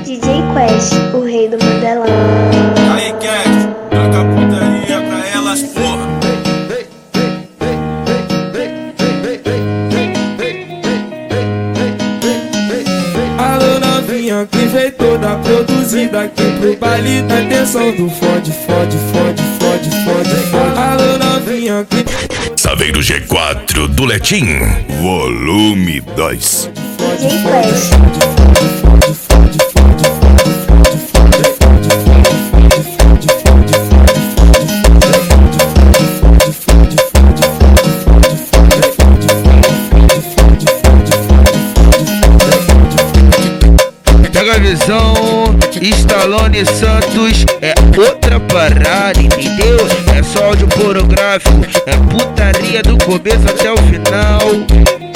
DJ Quest, o rei do Mandelão. Aí, Quest, taca a putaria pra elas, porra. Alô novinha que veio toda produzida aqui pro baile da atenção do fode. Alô novinha que Saveiro G4 do Letim, volume 2. DJ Quest. Pega a visão, Stallone Santos é outra parada, entendeu? É só áudio pornográfico, é putaria do começo até o final.